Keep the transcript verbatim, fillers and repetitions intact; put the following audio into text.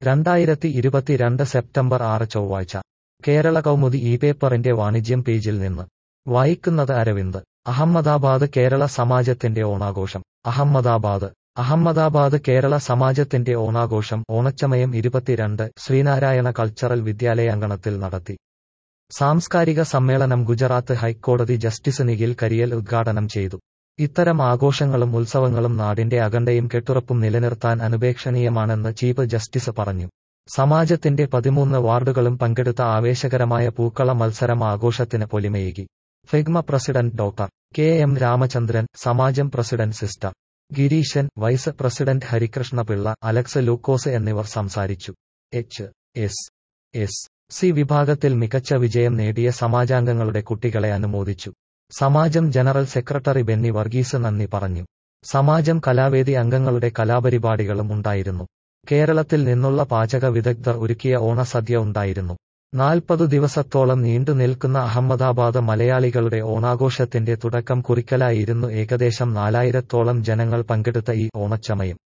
രണ്ടായിരത്തി ഇരുപത്തിരണ്ട് സെപ്റ്റംബർ ആറ് ചൊവ്വാഴ്ച കേരള കൗമുദി ഈ പേപ്പറിന്റെ വാണിജ്യം പേജിൽ നിന്ന് വായിക്കുന്നത് അരവിന്ദ്. അഹമ്മദാബാദ് കേരള സമാജത്തിന്റെ ഓണാഘോഷം. അഹമ്മദാബാദ് അഹമ്മദാബാദ് കേരള സമാജത്തിന്റെ ഓണാഘോഷം ഓണച്ചമയം ഇരുപത്തിരണ്ട് ശ്രീനാരായണ കൾച്ചറൽ വിദ്യാലയാങ്കണത്തിൽ നടത്തി. സാംസ്കാരിക സമ്മേളനം ഗുജറാത്ത് ഹൈക്കോടതി ജസ്റ്റിസ് നിഖിൽ കരിയൽ ഉദ്ഘാടനം ചെയ്തു. ഇത്തരം ആഘോഷങ്ങളും ഉത്സവങ്ങളും നാടിന്റെ അഖണ്ഡയും കെട്ടുറപ്പും നിലനിർത്താൻ അനുപേക്ഷണീയമാണെന്ന് ചീഫ് ജസ്റ്റിസ് പറഞ്ഞു. സമാജത്തിന്റെ പതിമൂന്ന് വാർഡുകളും പങ്കെടുത്ത ആവേശകരമായ പൂക്കള മത്സരം ആഘോഷത്തിന് പൊലിമയേകി. ഫിഗ്മ president doctor K M Ramachandran, സമാജം president sister Gireeshan, vice president Harikrishnapillai, Alex Lukose എന്നിവർ സംസാരിച്ചു. എച്ച് എസ് എസ് സി വിഭാഗത്തിൽ മികച്ച വിജയം നേടിയ സമാജാംഗങ്ങളുടെ കുട്ടികളെ അനുമോദിച്ചു. സമാജം ജനറൽ സെക്രട്ടറി ബെന്നി വർഗീസ് നന്ദി പറഞ്ഞു. സമാജം കലാവേദി അംഗങ്ങളുടെ കലാപരിപാടികളും ഉണ്ടായിരുന്നു. കേരളത്തിൽ നിന്നുള്ള പാചക വിദഗ്ധർ ഒരുക്കിയ ഓണസദ്യ ഉണ്ടായിരുന്നു. നാൽപ്പതു ദിവസത്തോളം നീണ്ടു നിൽക്കുന്ന അഹമ്മദാബാദ് മലയാളികളുടെ ഓണാഘോഷത്തിന്റെ തുടക്കം കുറിക്കലായിരുന്നു. ഏകദേശം നാലായിരത്തോളം ജനങ്ങൾ പങ്കെടുത്ത ഈ ഓണച്ചമയം